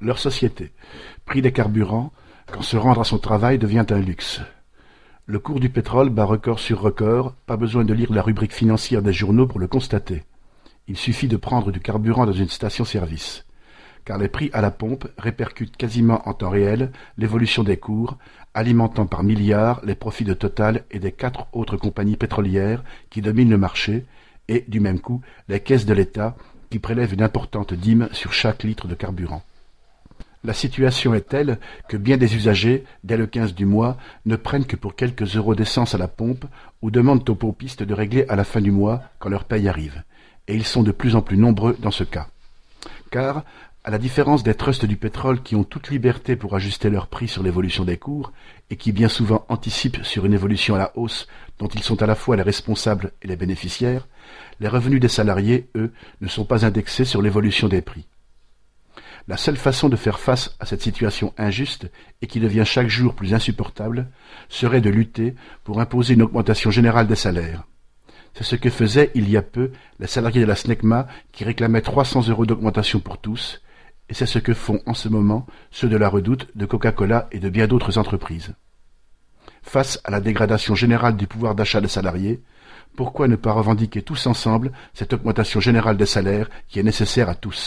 Leur société. Prix des carburants, quand se rendre à son travail devient un luxe. Le cours du pétrole bat record sur record, pas besoin de lire la rubrique financière des journaux pour le constater. Il suffit de prendre du carburant dans une station-service. Car les prix à la pompe répercutent quasiment en temps réel l'évolution des cours, alimentant par milliards les profits de Total et des 4 autres compagnies pétrolières qui dominent le marché, et, du même coup, les caisses de l'État qui prélèvent une importante dîme sur chaque litre de carburant. La situation est telle que bien des usagers, dès le 15 du mois, ne prennent que pour quelques euros d'essence à la pompe ou demandent aux pompistes de régler à la fin du mois quand leur paye arrive. Et ils sont de plus en plus nombreux dans ce cas. Car, à la différence des trusts du pétrole qui ont toute liberté pour ajuster leurs prix sur l'évolution des cours et qui bien souvent anticipent sur une évolution à la hausse dont ils sont à la fois les responsables et les bénéficiaires, les revenus des salariés, eux, ne sont pas indexés sur l'évolution des prix. La seule façon de faire face à cette situation injuste et qui devient chaque jour plus insupportable serait de lutter pour imposer une augmentation générale des salaires. C'est ce que faisaient il y a peu les salariés de la SNECMA qui réclamaient 300 € d'augmentation pour tous, et c'est ce que font en ce moment ceux de la Redoute, de Coca-Cola et de bien d'autres entreprises. Face à la dégradation générale du pouvoir d'achat des salariés, pourquoi ne pas revendiquer tous ensemble cette augmentation générale des salaires qui est nécessaire à tous ?